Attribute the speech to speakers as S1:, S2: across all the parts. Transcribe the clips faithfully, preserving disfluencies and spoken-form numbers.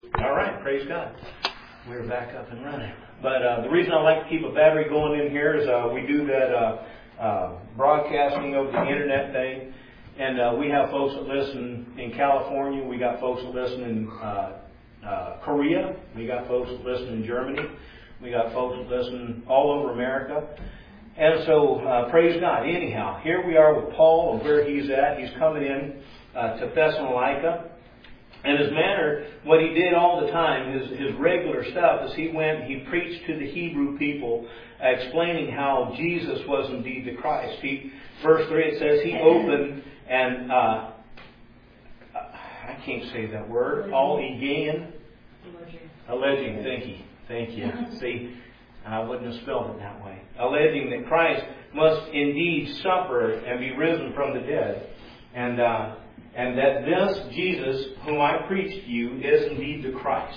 S1: All right, praise God. We're back up and running. But uh, the reason I like to keep a battery going in here is uh, we do that uh, uh, broadcasting over the internet thing. And uh, we have folks that listen in California. We got folks that listen in uh, uh, Korea. We got folks that listen in Germany. We got folks that listen all over America. And so, uh, praise God. Anyhow, here we are with Paul and where he's at. He's coming in uh, to Thessalonica. And his manner, what he did all the time, his, his regular stuff, is he went, he preached to the Hebrew people, uh, explaining how Jesus was indeed the Christ. He, verse three, it says, he opened and, uh, I can't say that word, all again, alleging, thank you, thank you. See, I wouldn't have spelled it that way. Alleging that Christ must indeed suffer and be risen from the dead. And, uh, And that this Jesus, whom I preach to you, is indeed the Christ.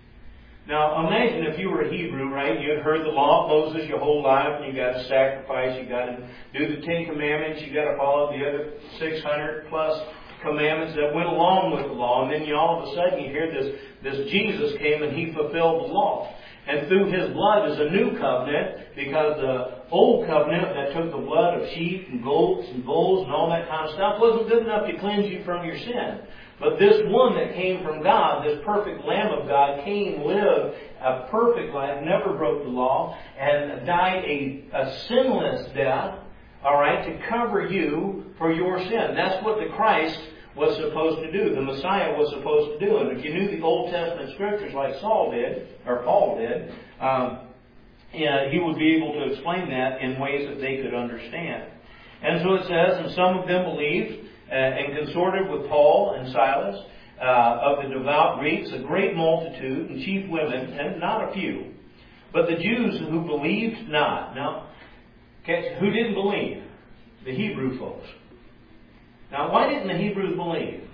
S1: Now, imagine if you were a Hebrew, right? You had heard the law of Moses your whole life, and you got to sacrifice, you got to do the Ten Commandments, you got to follow the other six hundred plus commandments that went along with the law, and then you all of a sudden you hear this, this Jesus came and He fulfilled the law. And through His blood is a new covenant, because the old covenant that took the blood of sheep and goats and bulls and all that kind of stuff wasn't good enough to cleanse you from your sin. But this one that came from God, this perfect Lamb of God, came, lived a perfect life, never broke the law, and died a, a sinless death, all right, to cover you for your sin. That's what the Christ was supposed to do. The Messiah was supposed to do. And if you knew the Old Testament Scriptures like Saul did, or Paul did, um, yeah, he would be able to explain that in ways that they could understand. And so it says, and some of them believed uh, and consorted with Paul and Silas uh, of the devout Greeks, a great multitude, and chief women, and not a few. But the Jews who believed not. Now, catch, who didn't believe? The Hebrew folks. Now, why didn't the Hebrews believe?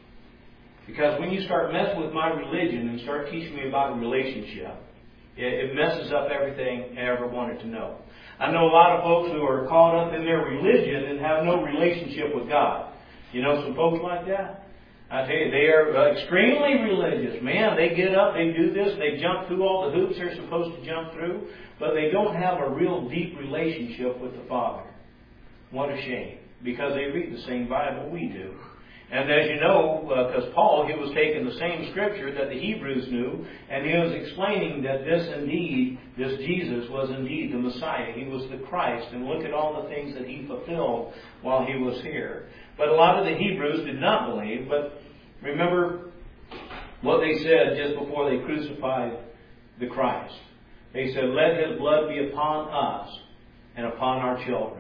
S1: Because when you start messing with my religion and start teaching me about a relationship, it messes up everything I ever wanted to know. I know a lot of folks who are caught up in their religion and have no relationship with God. You know some folks like that? I tell you, they are extremely religious. Man, they get up, they do this, they jump through all the hoops they're supposed to jump through, but they don't have a real deep relationship with the Father. What a shame. Because they read the same Bible we do. And as you know, because uh, Paul, he was taking the same Scripture that the Hebrews knew, and he was explaining that this indeed, this Jesus was indeed the Messiah. He was the Christ, and look at all the things that He fulfilled while He was here. But a lot of the Hebrews did not believe, but remember what they said just before they crucified the Christ. They said, let His blood be upon us and upon our children.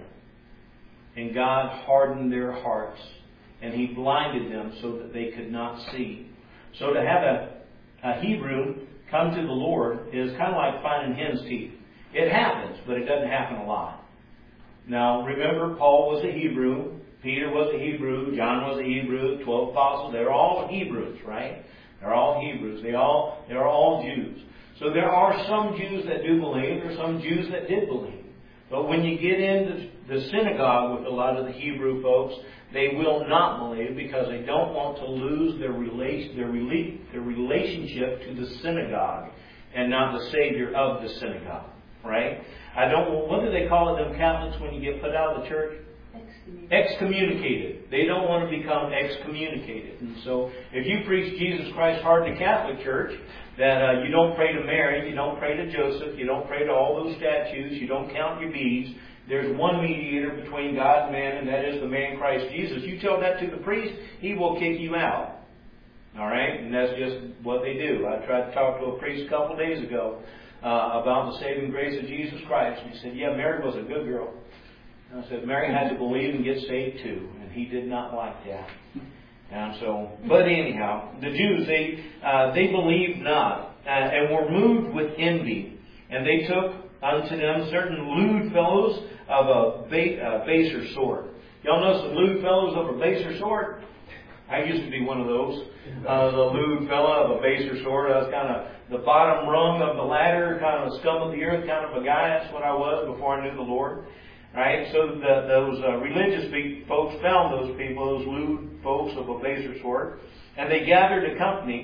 S1: And God hardened their hearts, and He blinded them so that they could not see. So to have a, a Hebrew come to the Lord is kind of like finding hen's teeth. It happens, but it doesn't happen a lot. Now, remember, Paul was a Hebrew, Peter was a Hebrew, John was a Hebrew, twelve apostles, they're all Hebrews, right? They're all Hebrews. They all, they're all Jews. So there are some Jews that do believe, there are some Jews that did believe. But when you get into the synagogue with a lot of the Hebrew folks, they will not believe because they don't want to lose their relation, their, rela- their relationship to the synagogue and not the Savior of the synagogue. Right? I don't. What do they call it, them Catholics, when you get put out of the church? Excommunicated. Excommunicated. They don't want to become excommunicated. And so, if you preach Jesus Christ hard in the Catholic Church, that uh, you don't pray to Mary, you don't pray to Joseph, you don't pray to all those statues, you don't count your beads. There's one mediator between God and man, and that is the man Christ Jesus. You tell that to the priest, he will kick you out. All right? And that's just what they do. I tried to talk to a priest a couple days ago uh, about the saving grace of Jesus Christ. And he said, yeah, Mary was a good girl. And I said, Mary had to believe and get saved too. And he did not like that. And so, but anyhow, the Jews, they uh, they believed not, uh, and were moved with envy. And they took unto them certain lewd fellows of a ba- uh, baser sort. Y'all know some lewd fellows of a baser sort? I used to be one of those. Uh, the lewd fellow of a baser sort. I was kind of the bottom rung of the ladder, kind of a scum of the earth kind of a guy. That's what I was before I knew the Lord. Right? So the, those uh, religious folks found those people, those lewd folks of a baser sort, and they gathered a company,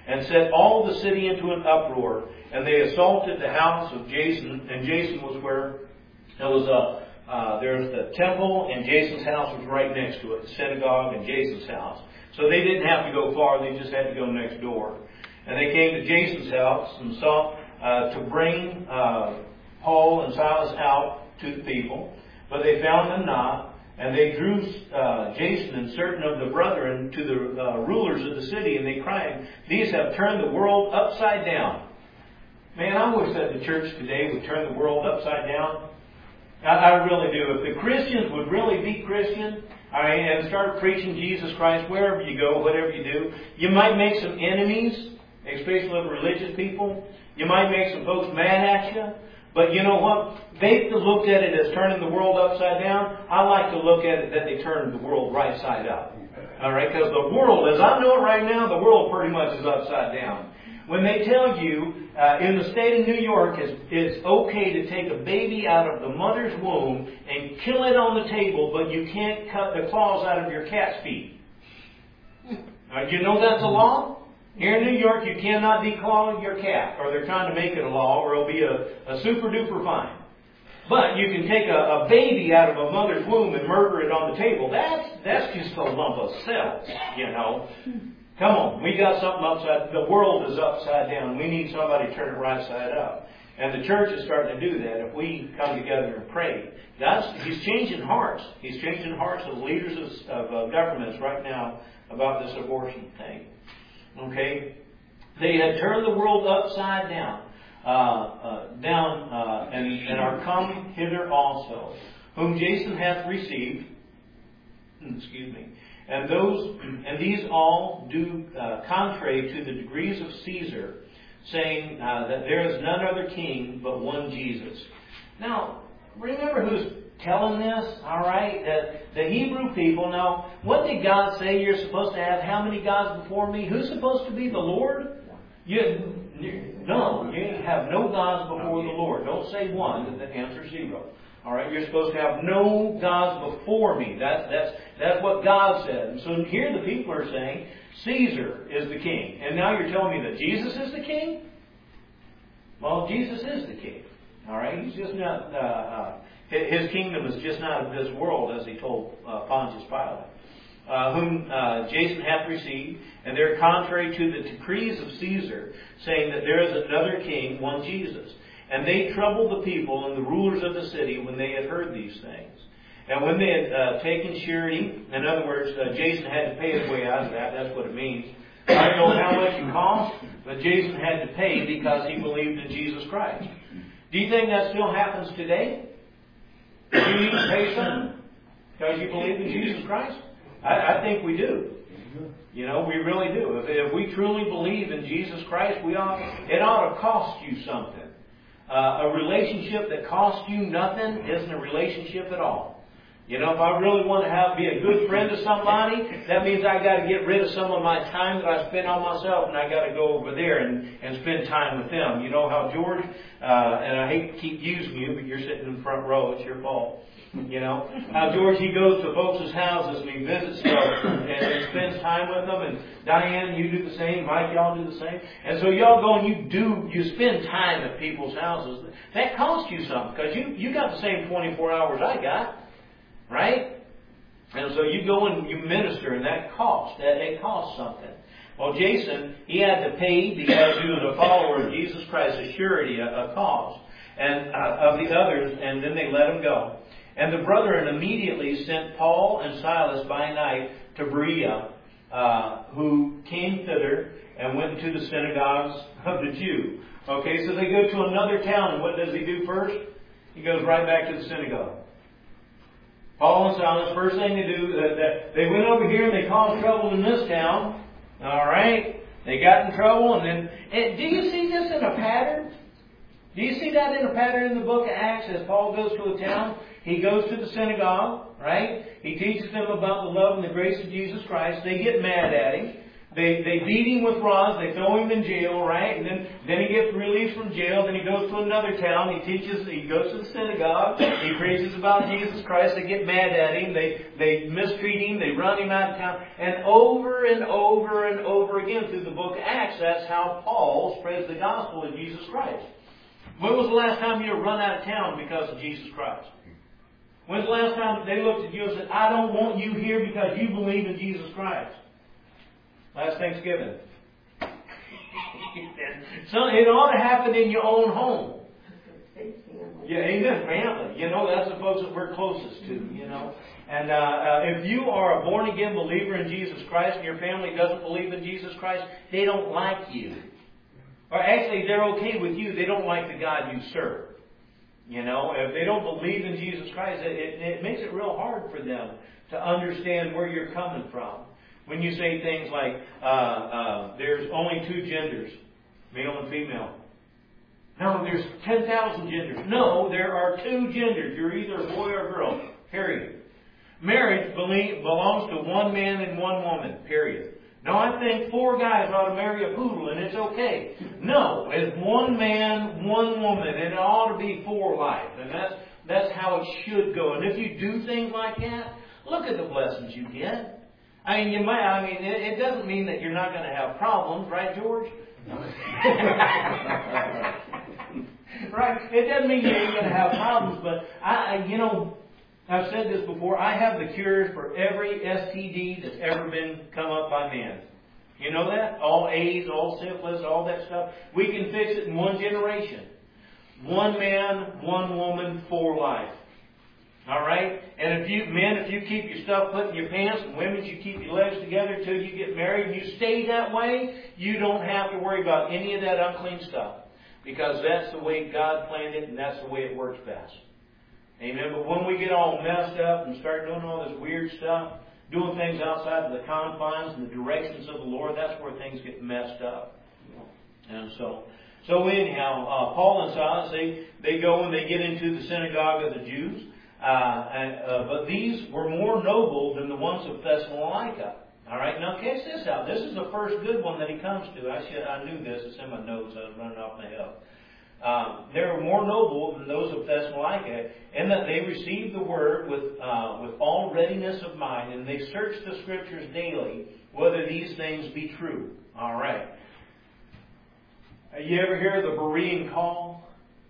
S1: and set all the city into an uproar. And they assaulted the house of Jason, and Jason was where there was a uh, there's the temple, and Jason's house was right next to it, the synagogue and Jason's house. So they didn't have to go far; they just had to go next door. And they came to Jason's house and sought uh, to bring uh, Paul and Silas out to the people, but they found them not. And they drew uh, Jason and certain of the brethren to the uh, rulers of the city, and they cried, "These have turned the world upside down." Man, I wish that the church today would turn the world upside down. I, I really do. If the Christians would really be Christian, all right, and start preaching Jesus Christ wherever you go, whatever you do, you might make some enemies, especially of religious people. You might make some folks mad at you. But you know what? They looked at it as turning the world upside down. I like to look at it that they turned the world right side up. All right? Because the world, as I know it right now, the world pretty much is upside down. When they tell you uh, in the state of New York it's, it's okay to take a baby out of the mother's womb and kill it on the table, but you can't cut the claws out of your cat's feet. Uh, you know that's a law? Here in New York, you cannot declaw your cat, or they're trying to make it a law, or it'll be a, a super duper fine. But you can take a, a baby out of a mother's womb and murder it on the table. That's that's just a lump of cells, you know. Come on, we got something upside. The world is upside down. We need somebody to turn it right side up. And the church is starting to do that if we come together and pray. God's, He's changing hearts. He's changing hearts of leaders of, of uh, governments right now about this abortion thing. Okay, they had turned the world upside down, uh, uh, down, uh, and, and are come hither also, whom Jason hath received. Excuse me. And those, and these all do uh, contrary to the degrees of Caesar, saying uh, that there is none other king but one Jesus. Now, remember who's telling this, all right? The, the Hebrew people. Now, what did God say you're supposed to have? How many gods before me? Who's supposed to be the Lord? You, you, no, you have no gods before the Lord. Don't say one. The answer's zero. All right, you're supposed to have no gods before me. That's that's that's what God said. And so here the people are saying Caesar is the king, and now you're telling me that Jesus is the king? Well, Jesus is the king. All right, he's just not. Uh, uh, his kingdom is just not of this world, as he told uh, Pontius Pilate, uh, whom uh, Jason hath received, and they're contrary to the decrees of Caesar, saying that there is another king, one Jesus. And they troubled the people and the rulers of the city when they had heard these things. And when they had uh, taken surety, in other words, uh, Jason had to pay his way out of that. That's what it means. I don't know how much it cost, but Jason had to pay because he believed in Jesus Christ. Do you think that still happens today? Do you need to pay something because you believe in Jesus Christ? I, I think we do. You know, we really do. If, if we truly believe in Jesus Christ, we ought, it ought to cost you something. Uh, a relationship that costs you nothing isn't a relationship at all. You know, if I really want to have be a good friend to somebody, that means I got to get rid of some of my time that I spend on myself, and I got to go over there and, and spend time with them. You know how George, uh, and I hate to keep using you, but you're sitting in the front row. It's your fault. You know, how George, he goes to folks' houses and he visits folks and, and spends time with them. And Diane, you do the same. Mike, y'all do the same. And so y'all go and you do, you spend time at people's houses. That costs you something because you, you got the same twenty-four hours I got. Right? And so you go and you minister, and that costs. That it costs something. Well, Jason, he had to pay because he was a follower of Jesus Christ, a surety, a, a cost, and uh, of the others, and then they let him go. And the brethren immediately sent Paul and Silas by night to Berea, uh, who came thither and went to the synagogues of the Jew. Okay, so they go to another town, and what does he do first? He goes right back to the synagogue. Paul and Silas, first thing they do, uh, that they went over here and they caused trouble in this town. All right, they got in trouble, and then and do you see this in a pattern? Do you see that in a pattern in the book of Acts as Paul goes to a town? He goes to the synagogue, right? He teaches them about the love and the grace of Jesus Christ. They get mad at him. They they beat him with rods. They throw him in jail, right? And then then he gets released from jail. Then he goes to another town. He teaches. He goes to the synagogue. He preaches about Jesus Christ. They get mad at him. They they mistreat him. They run him out of town. And over and over and over again through the book of Acts, that's how Paul spreads the gospel of Jesus Christ. When was the last time you were run out of town because of Jesus Christ? When's the last time they looked at you and said, I don't want you here because you believe in Jesus Christ? Last Thanksgiving. So it ought to happen in your own home. Yeah, amen, family. You know, that's the folks that we're closest to, you know. And uh, uh, if you are a born-again believer in Jesus Christ and your family doesn't believe in Jesus Christ, they don't like you. Or actually, they're okay with you. They don't like the God you serve. You know, if they don't believe in Jesus Christ, it, it, it makes it real hard for them to understand where you're coming from. When you say things like, uh, uh, there's only two genders, male and female. No, there's ten thousand genders. No, there are two genders. You're either a boy or a girl. Period. Marriage belongs to one man and one woman. Period. Now, I think four guys ought to marry a poodle and it's okay. No, it's one man, one woman, and it ought to be for life. And that's that's how it should go. And if you do things like that, look at the blessings you get. I mean, you might. I mean, it, it doesn't mean that you're not going to have problems, right, George? Right? It doesn't mean you ain't going to have problems, but I, I, you know, I've said this before. I have the cures for every S T D that's ever been come up by man. You know that? All AIDS, all syphilis, all that stuff. We can fix it in one generation. One man, one woman, for life. All right? And if you, men, if you keep your stuff put in your pants, and women, you keep your legs together until you get married, and you stay that way, you don't have to worry about any of that unclean stuff. Because that's the way God planned it, and that's the way it works best. Amen? But when we get all messed up and start doing all this weird stuff, doing things outside of the confines and the directions of the Lord, that's where things get messed up. And so, so anyhow, uh, Paul and Silas, they, they go and they get into the synagogue of the Jews. Uh, and, uh, but these were more noble than the ones of Thessalonica. All right, now catch this out. This is the first good one that he comes to. I should, I knew this. It's in my notes. I was running off my head. Um, they were more noble than those of Thessalonica, in that they received the word with uh, with all readiness of mind, and they searched the Scriptures daily whether these things be true. All right. You ever hear the Berean call?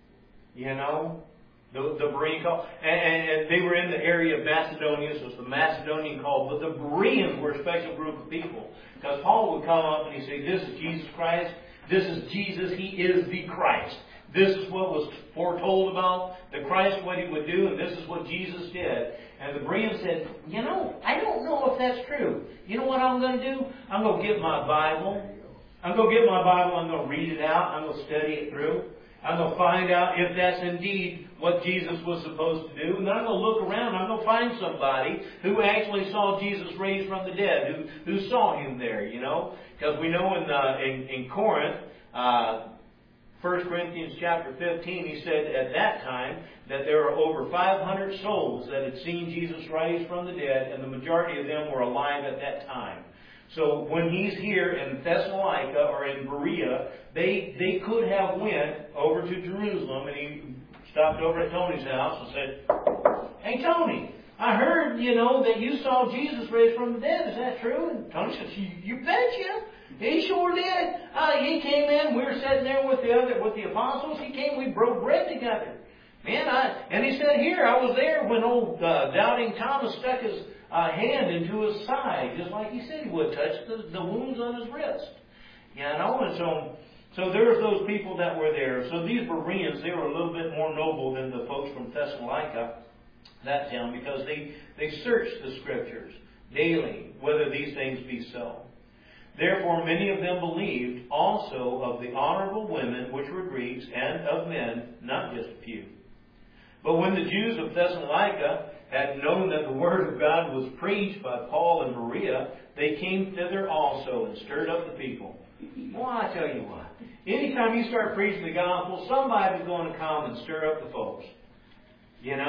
S1: You know, the the Berean call, and, and they were in the area of Macedonia, so it's the Macedonian call. But the Bereans were a special group of people, because Paul would come up and he'd say, "This is Jesus Christ. This is Jesus. He is the Christ. This is what was foretold about the Christ, what He would do, and this is what Jesus did." And the Bereans said, "You know, I don't know if that's true. You know what I'm going to do? I'm going to get my Bible. I'm going to get my Bible. I'm going to read it out. I'm going to study it through. I'm going to find out if that's indeed what Jesus was supposed to do. And then I'm going to look around. I'm going to find somebody who actually saw Jesus raised from the dead, who who saw Him there, you know. Because we know in, uh, in, in Corinth, uh, First Corinthians chapter fifteen, he said at that time that there were over five hundred souls that had seen Jesus rise from the dead, and the majority of them were alive at that time. So when he's here in Thessalonica or in Berea, they they could have went over to Jerusalem, and he stopped over at Tony's house and said, "Hey, Tony, I heard, you know, that you saw Jesus raised from the dead. Is that true?" And Tony said, "You, you betcha. He sure did. Uh, he came in. We were sitting there with the other, with the apostles. He came. We broke bread together. Man, I and he said, here, I was there when old uh, doubting Thomas stuck his uh, hand into his side, just like he said he would, touch the, the wounds on his wrist. You know, and so so there's those people that were there. So these Bereans, they were a little bit more noble than the folks from Thessalonica, that town, because they they searched the Scriptures daily whether these things be so. Therefore, many of them believed also of the honorable women, which were Greeks, and of men, not just a few. But when the Jews of Thessalonica had known that the word of God was preached by Paul and Berea, they came thither also and stirred up the people. Well, I tell you what, anytime you start preaching the gospel, somebody's going to come and stir up the folks. You know?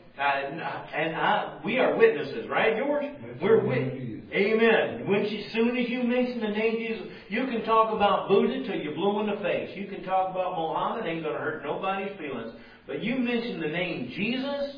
S1: Uh, and I, we are witnesses, right, George?
S2: That's
S1: We're
S2: right.
S1: witnesses. Amen. When she, soon as you mention the name Jesus, you can talk about Buddha till you're blue in the face. You can talk about Muhammad, ain't going to hurt nobody's feelings. But you mention the name Jesus,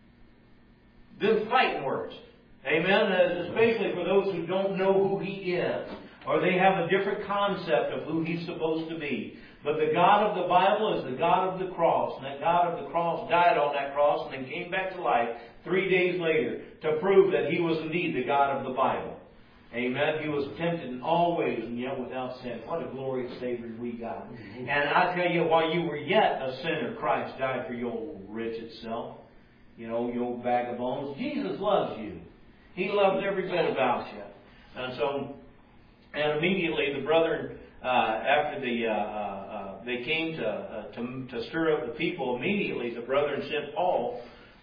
S1: them fighting words. Amen. Especially for those who don't know who He is, or they have a different concept of who He's supposed to be. But the God of the Bible is the God of the cross. And that God of the cross died on that cross and then came back to life three days later to prove that He was indeed the God of the Bible. Amen. He was tempted in all ways and yet without sin. What a glorious Savior we got. And I tell you, while you were yet a sinner, Christ died for your old wretched self. You know, your old bag of bones. Jesus loves you. He loves every bit about you. And so, and immediately the brethren, uh, after the, uh, uh, they came to, uh, to, to stir up the people, immediately the brethren sent Paul,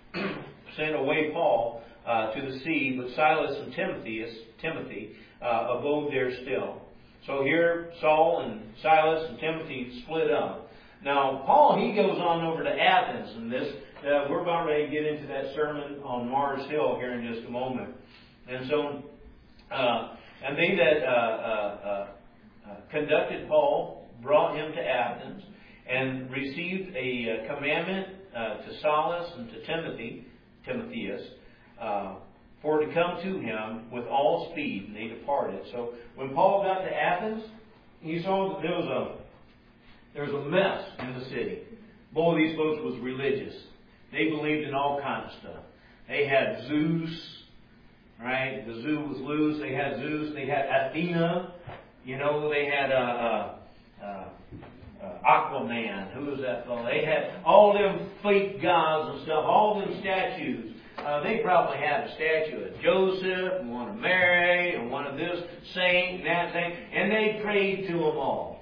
S1: sent away Paul uh, to the sea, but Silas and Timothy, Timothy uh, abode there still. So here Saul and Silas and Timothy split up. Now Paul, he goes on over to Athens, and this uh, we're about ready to get into that sermon on Mars Hill here in just a moment. And so, uh, and they that uh, uh, uh, conducted Paul brought him to Athens and received a uh, commandment uh, to Silas and to Timothy, Timotheus, uh, for to come to him with all speed, and they departed. So when Paul got to Athens, he saw that there was a there was a mess in the city. Boy, these folks was religious. They believed in all kinds of stuff. They had Zeus, right? The zoo was loose. They had Zeus. They had Athena. You know, they had uh, uh, uh, uh, Aquaman. Who was that fellow? They had all them fake gods and stuff. All them statues. Uh, they probably had a statue of Joseph, and one of Mary, and one of this saint and that saint, and they prayed to them all.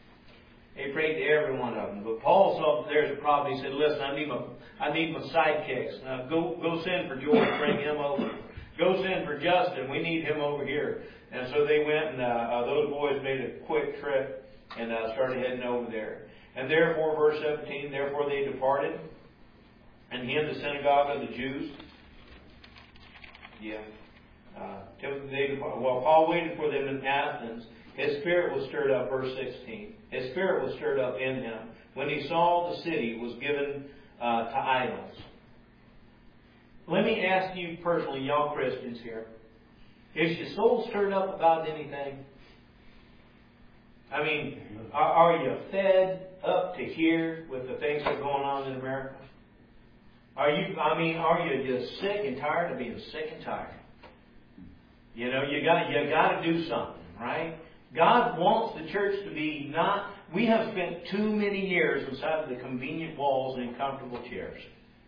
S1: They prayed to every one of them. But Paul saw there's a problem. He said, "Listen, I need my I need my sidekicks. Now go go send for George, bring him over. Go send for Justin. We need him over here." And so they went, and uh, uh, those boys made a quick trip and uh, started heading over there. And therefore, verse seventeen, therefore they departed, and he in the synagogue of the Jews. Yeah. Uh, they departed. While Paul waited for them in Athens, his spirit was stirred up, verse sixteen. His spirit was stirred up in him when he saw the city was given uh, to idols. Let me ask you personally, y'all Christians here, is your soul stirred up about anything? I mean, are, are you fed up to here with the things that are going on in America? Are you, I mean, are you just sick and tired of being sick and tired? You know, you got you got to do something, right? God wants the church to be not... We have spent too many years inside of the convenient walls and comfortable chairs,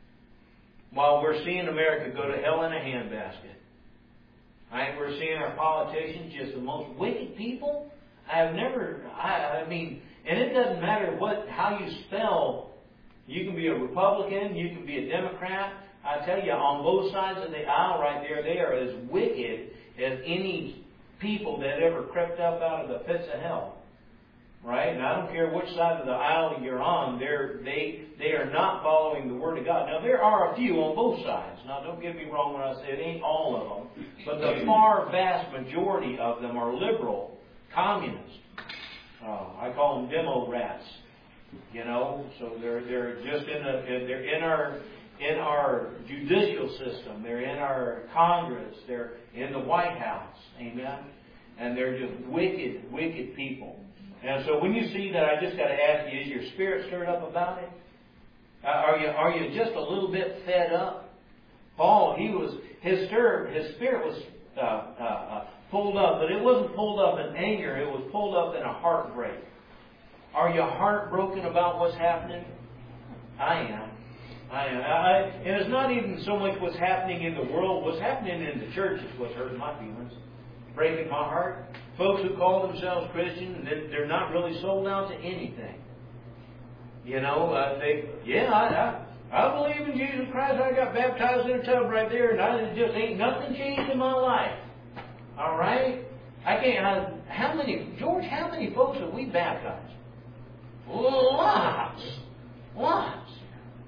S1: while we're seeing America go to hell in a handbasket. Right? We're seeing our politicians just the most wicked people. I've never... I, I mean, and it doesn't matter what how you spell. You can be a Republican, you can be a Democrat. I tell you, on both sides of the aisle right there, they are as wicked as any people that ever crept up out of the pits of hell. Right? And I don't care which side of the aisle you're on, they're, they they are not following the Word of God. Now, there are a few on both sides. Now, don't get me wrong when I say it ain't all of them. But the far vast majority of them are liberal, communist. Uh, I call them demo rats. You know, so they're they're just in the they're in our in our judicial system. They're in our Congress. They're in the White House. Amen. And they're just wicked, wicked people. And so when you see that, I just got to ask you: is your spirit stirred up about it? Uh, are you are you just a little bit fed up? Paul, he was his stir his spirit was uh, uh, uh, pulled up, but it wasn't pulled up in anger. It was pulled up in a heartbreak. Are you heartbroken about what's happening? I am. I am. I, and it's not even so much what's happening in the world. What's happening in the church is what's hurting my feelings, breaking my heart. Folks who call themselves Christian, and they're not really sold out to anything. You know, uh, they, yeah, I, I, I believe in Jesus Christ. I got baptized in a tub right there, and I just ain't nothing changed in my life. All right? I can't, I, how many, George, how many folks have we baptized? Lots. Lots.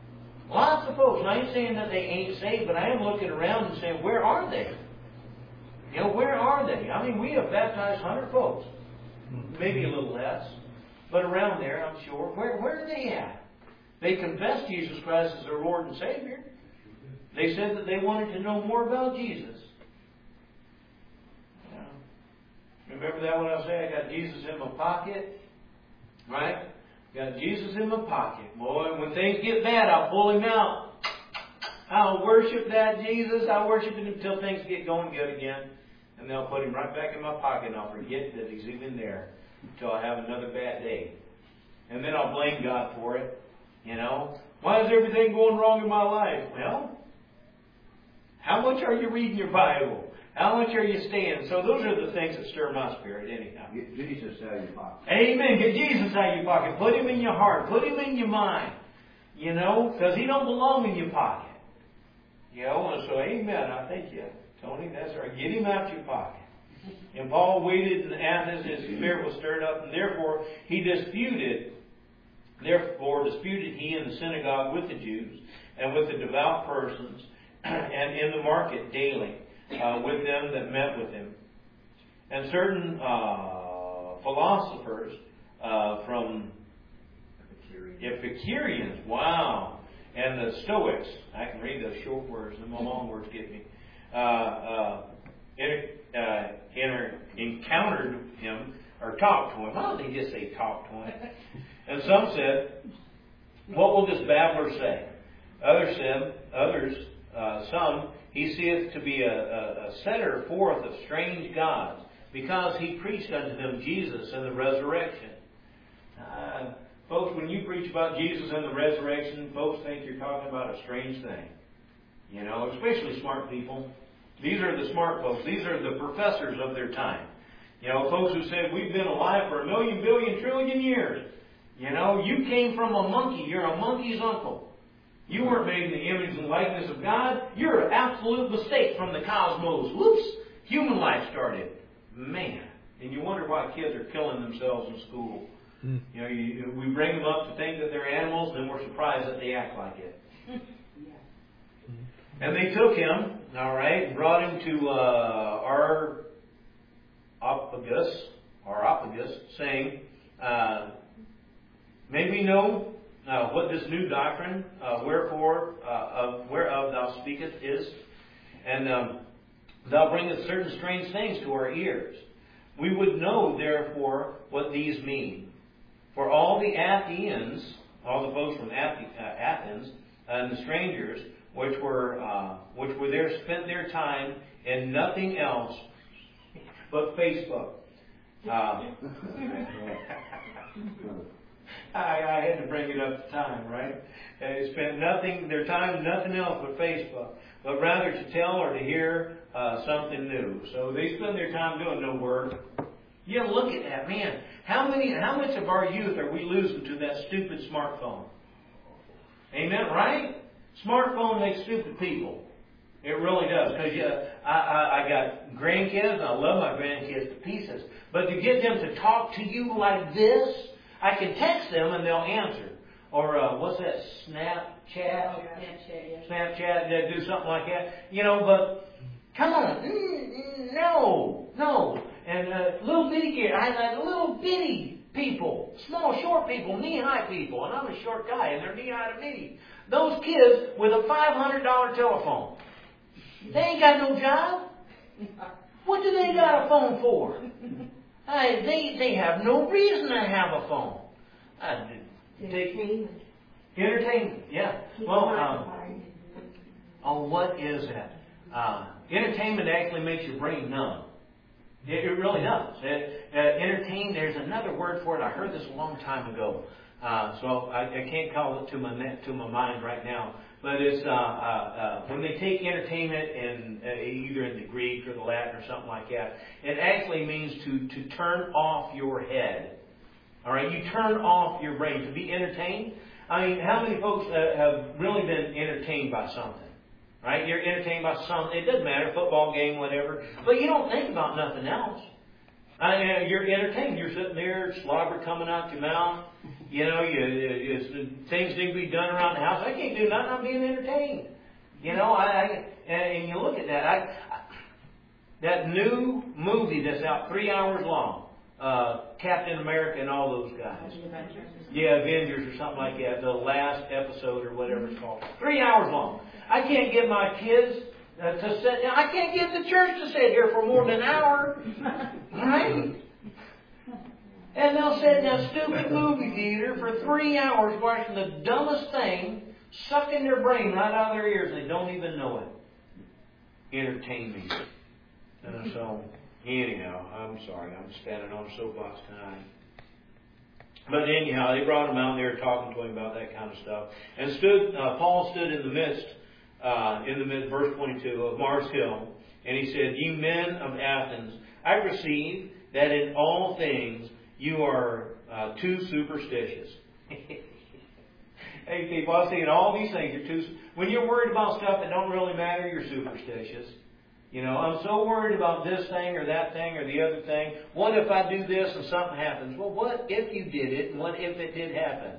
S1: Lots of folks. And I ain't saying that they ain't saved, but I am looking around and saying, where are they? You know, where are they? I mean, we have baptized one hundred folks. Maybe a little less. But around there, I'm sure. Where, where are they at? They confessed Jesus Christ as their Lord and Savior. They said that they wanted to know more about Jesus. Yeah. Remember that when I say I got Jesus in my pocket? Right? Got Jesus in my pocket. Boy, when things get bad, I'll pull Him out. I'll worship that Jesus. I'll worship Him until things get going good again. And they'll put Him right back in my pocket and I'll forget that He's even there until I have another bad day. And then I'll blame God for it. You know? Why is everything going wrong in my life? Well, how much are you reading your Bible? How much are you staying? So those are the things that stir my spirit anyhow.
S2: Get Jesus out of your pocket.
S1: Amen. Get Jesus out of your pocket. Put Him in your heart. Put Him in your mind. You know, because He don't belong in your pocket. You know, and so amen. I thank you, Tony. That's right. Get Him out your pocket. And Paul waited in Athens. His spirit was stirred up. And therefore, he disputed. Therefore, disputed he in the synagogue with the Jews and with the devout persons and in the market daily. Uh, with them that met with him. And certain uh, philosophers uh, from Epicureans, wow, and the Stoics, I can read those short words, and the long words get me, uh, uh, inter, uh, inter, encountered him, or talked to him. Why don't they just say talk to him? And some said, what will this babbler say? Others said, others, uh, some, he seeth to be a, a, a setter forth of strange gods, because he preached unto them Jesus and the resurrection. Uh, folks, when you preach about Jesus and the resurrection, folks think you're talking about a strange thing. You know, especially smart people. These are the smart folks. These are the professors of their time. You know, folks who said, we've been alive for a million, billion, trillion years. You know, you came from a monkey. You're a monkey's uncle. You weren't made in the image and likeness of God. You're an absolute mistake from the cosmos. Whoops! Human life started. Man. And you wonder why kids are killing themselves in school. Mm. You know, you, we bring them up to think that they're animals, then we're surprised that they act like it. Yeah. And they took him, all right, and brought him to uh, our Areopagus, Areopagus, saying, uh, may we know Uh, what this new doctrine, uh, wherefore, uh, of, whereof thou speakest is, and um, thou bringest certain strange things to our ears. We would know, therefore, what these mean. For all the Athenians, all the folks from Athens, and the strangers, which were uh, which were there, spent their time in nothing else but Facebook. Uh, I, I had to bring it up to time, right? They spent nothing, their time, nothing else but Facebook, but rather to tell or to hear uh, something new. So they spend their time doing no work. Yeah, look at that, man. How many, how much of our youth are we losing to that stupid smartphone? Amen, right? Smartphone makes stupid people. It really does. Because yeah, I, I, I got grandkids, and I love my grandkids to pieces. But to get them to talk to you like this, I can text them and they'll answer. Or uh, what's that? Snapchat?
S3: Snapchat, yeah.
S1: Snapchat, they do something like that. You know, but come on. No, no. And uh, little bitty kids, I like little bitty people, small, short people, knee-high people. And I'm a short guy, and they're knee-high to me. Those kids with a five hundred dollars telephone. They ain't got no job. What do they got a phone for? I, they they have no reason to have a phone. I,
S3: Entertainment.
S1: Entertainment, yeah. Well, um, oh, what is that? Uh, entertainment actually makes your brain numb. It, it really does. It, uh, entertain, there's another word for it. I heard this a long time ago. Uh, so I, I can't call it to my to my mind right now. But it's uh, uh, uh, when they take entertainment in uh, either in the Greek or the Latin or something like that, it actually means to to turn off your head. All right, you turn off your brain to be entertained. I mean, how many folks uh, have really been entertained by something? Right, you're entertained by something. It doesn't matter, football game, whatever. But you don't think about nothing else. I, uh, you're entertained. You're sitting there, slobber coming out your mouth. You know, you, you, things need to be done around the house. I can't do nothing. I'm being entertained. You know, I, I and, and you look at that. I, I, that new movie that's out three hours long, uh, Captain America and all those guys. Yeah, Avengers or something like that. The last episode or whatever it's called. Three hours long. I can't get my kids uh, to sit down. I can't get the church to sit here for more than an hour. Right? And they'll sit in that stupid movie theater for three hours watching the dumbest thing, sucking their brain right out of their ears. They don't even know it. Entertain me. And so, anyhow, I'm sorry. I'm standing on a soapbox tonight. But anyhow, they brought him out there talking to him about that kind of stuff. And stood. Uh, Paul stood in the midst, uh, in the midst, verse twenty-two, of Mars Hill. And he said, "Ye men of Athens, I perceive that in all things you are uh, too superstitious." Hey people, I see in all these things you're too. When you're worried about stuff that don't really matter, you're superstitious. You know, I'm so worried about this thing or that thing or the other thing. What if I do this and something happens? Well, what if you did it and what if it did happen?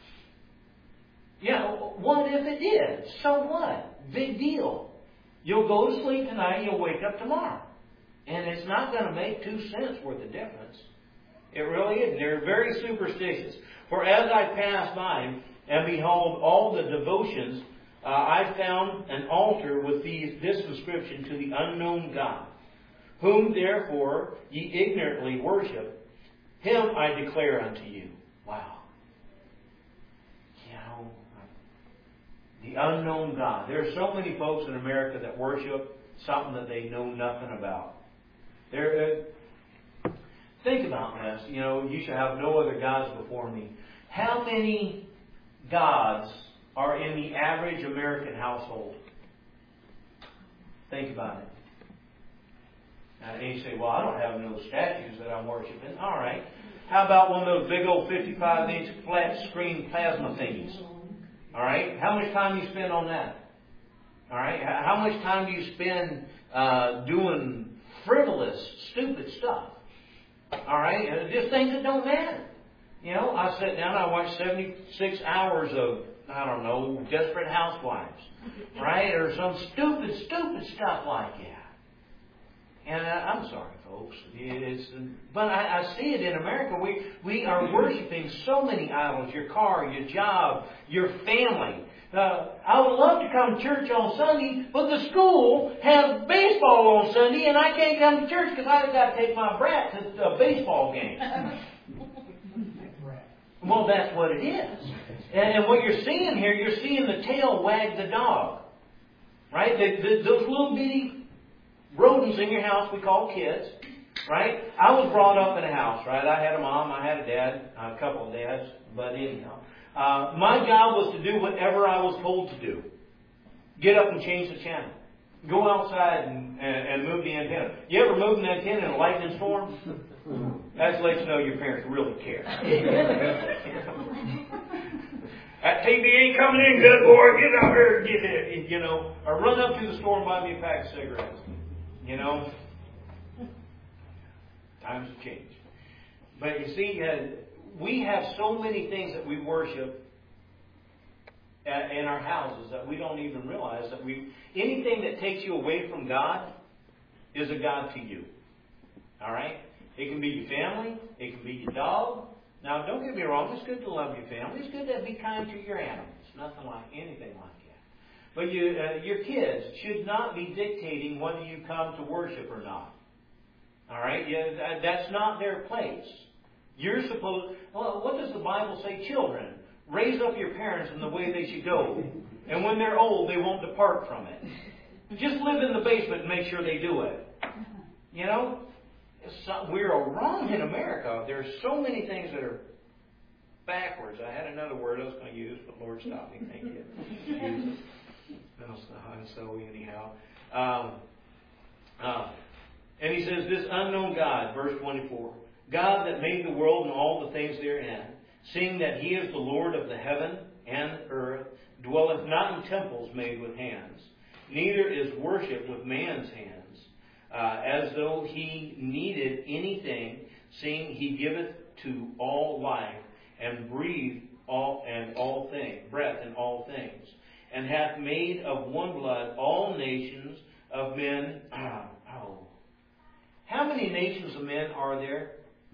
S1: Yeah, what if it did? So what? Big deal. You'll go to sleep tonight and you'll wake up tomorrow. And it's not going to make two cents worth of difference. It really isn't. They're very superstitious. For as I passed by and behold all the devotions, uh, I found an altar with these, this inscription, to the unknown God, whom therefore ye ignorantly worship, him I declare unto you. Wow. You know, the unknown God. There are so many folks in America that worship something that they know nothing about. There. Uh, Think about this. You know, you shall have no other gods before me. How many gods are in the average American household? Think about it. Now, and you say, well, I don't have no statues that I'm worshiping. All right. How about one of those big old fifty-five inch flat screen plasma thingies? All right. How much time do you spend on that? All right. How much time do you spend uh, doing frivolous, stupid stuff? All right, just things that don't matter. You know, I sit down, I watch seventy-six hours of, I don't know, Desperate Housewives, right, or some stupid, stupid stuff like that. And uh, I'm sorry, folks, it's, but I, I see it in America. We we are worshiping so many idols: your car, your job, your family. Uh, I would love to come to church on Sunday, but the school has baseball on Sunday, and I can't come to church because I've got to take my brat to a baseball game. Well, that's what it is. And, and what you're seeing here, you're seeing the tail wag the dog. Right? The, the, those little bitty rodents in your house we call kids. Right? I was brought up in a house, right? I had a mom, I had a dad, a couple of dads, but anyhow. Uh, my job was to do whatever I was told to do. Get up and change the channel. Go outside and, and, and move the antenna. You ever move an antenna in a lightning storm? That lets you know your parents really care. That T V ain't coming in good, boy. Get out here and get it. You know, or run up to the store and buy me a pack of cigarettes. You know, times have changed. But you see, uh, we have so many things that we worship in our houses that we don't even realize that we. Anything that takes you away from God is a God to you. All right? It can be your family. It can be your dog. Now, don't get me wrong. It's good to love your family. It's good to be kind to your animals. Nothing like anything like that. But you, uh, your kids should not be dictating whether you come to worship or not. All right? Yeah, that's not their place. You're supposed. Well, what does the Bible say? Children, raise up your parents in the way they should go, and when they're old, they won't depart from it. Just live in the basement and make sure they do it. You know, so, we're wrong in America. There's so many things that are backwards. I had another word I was going to use, but Lord stopped me. Thank you. And so anyhow, um, uh, and he says, this unknown God, verse twenty-four. God that made the world and all the things therein, seeing that He is the Lord of the heaven and earth, dwelleth not in temples made with hands, neither is worship with man's hands, uh, as though He needed anything, seeing He giveth to all life and breathed all and all things, breath in all things, and hath made of one blood all nations of men. Oh, how many nations of men are there?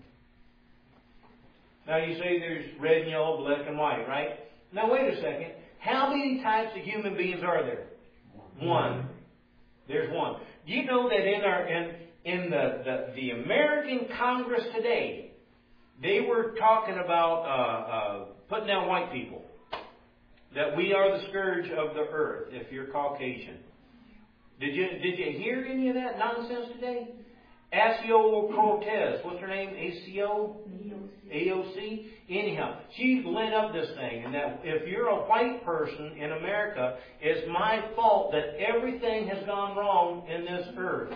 S1: Now you say there's red and yellow, black and white, right? Now wait a second. How many types of human beings are there? One. There's one. Do you know that in our in in the the, the American Congress today, they were talking about uh, uh, putting down white people, that we are the scourge of the earth if you're Caucasian. Did you did you hear any of that nonsense today? Asio Cortez, what's her name? A C O? A O C? Anyhow, she led up this thing, and that if you're a white person in America, it's my fault that everything has gone wrong in this earth.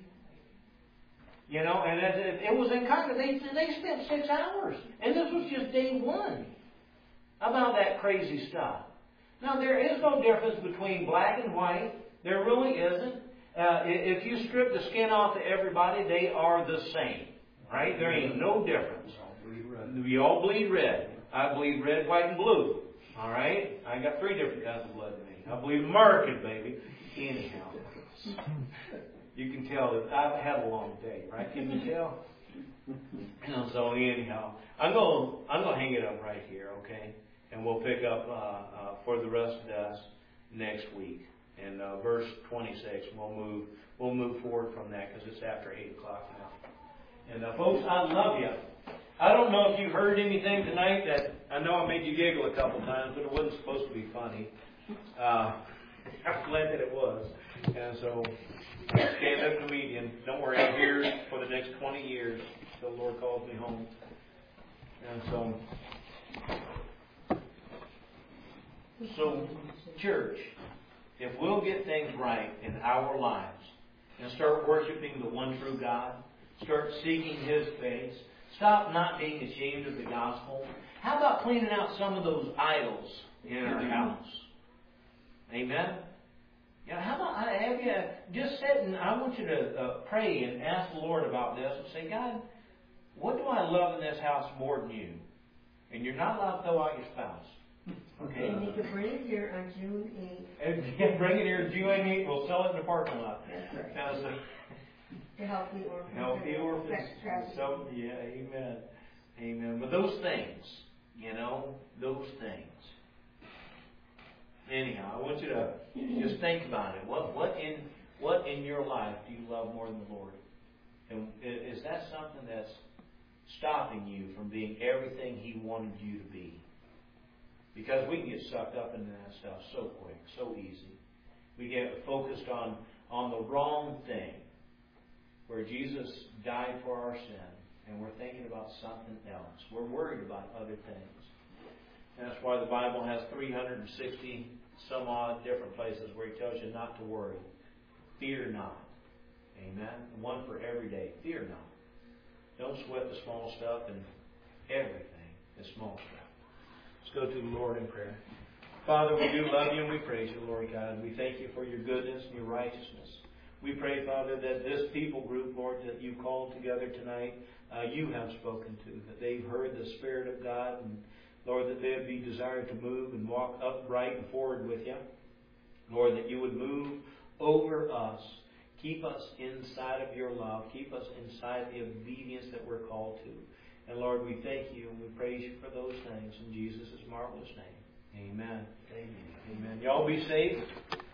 S1: You know, and it, it was in Congress. They, they spent six hours, and this was just day one, about that crazy stuff. Now, there is no difference between black and white. There really isn't. Uh, if you strip the skin off of everybody, they are the same. Right? There ain't no difference. We all bleed red. I bleed red, white, and blue. All right? I got three different kinds of blood in me. I bleed American, baby. Anyhow. You can tell that I've had a long day, right? Can you tell? And so anyhow, I'm going I'm going to hang it up right here, okay? And we'll pick up uh, uh, for the rest of us next week. And uh, verse twenty-six, we'll move we'll move forward from that because it's after eight o'clock now. And uh, folks, I love you. I don't know if you heard anything tonight that I know I made you giggle a couple times, but it wasn't supposed to be funny. Uh, I'm glad that it was. And so, stand-up comedian. Don't worry, I'm here for the next twenty years till the Lord calls me home. And so, so church, if we'll get things right in our lives and start worshiping the one true God, start seeking His face, stop not being ashamed of the gospel. How about cleaning out some of those idols in our house? Amen? Yeah, how about I have you just sit and I want you to uh, pray and ask the Lord about this and say, God, what do I love in this house more than you? And you're not allowed to throw out your spouse. Okay.
S3: And you can bring it here on June eighth.
S1: And yeah, bring it here June eighth. We'll sell it in the parking lot.
S3: That's right.
S1: Now, so,
S3: To help the orphans.
S1: help the orphans.
S3: Sex trafficking.
S1: So, yeah, amen. Amen. But those things, you know, those things. Anyhow, I want you to just think about it. What what in what in your life do you love more than the Lord? And is that something that's stopping you from being everything He wanted you to be? Because we can get sucked up into that stuff so quick, so easy. We get focused on, on the wrong thing, where Jesus died for our sin, and we're thinking about something else. We're worried about other things. And that's why the Bible has three hundred sixty some odd different places where He tells you not to worry. Fear not. Amen? One for every day. Fear not. Don't sweat the small stuff, and everything is small stuff. Let's go to the Lord in prayer. Father, we do love You and we praise You, Lord God. We thank You for Your goodness and Your righteousness. We pray, Father, that this people group, Lord, that You called together tonight, uh, You have spoken to, that they've heard the Spirit of God, and Lord, that they'd be desired to move and walk upright and forward with You. Lord, that You would move over us. Keep us inside of Your love. Keep us inside the obedience that we're called to. And Lord, we thank You and we praise You for those things in Jesus' marvelous name. Amen. Amen. Amen. Y'all be safe.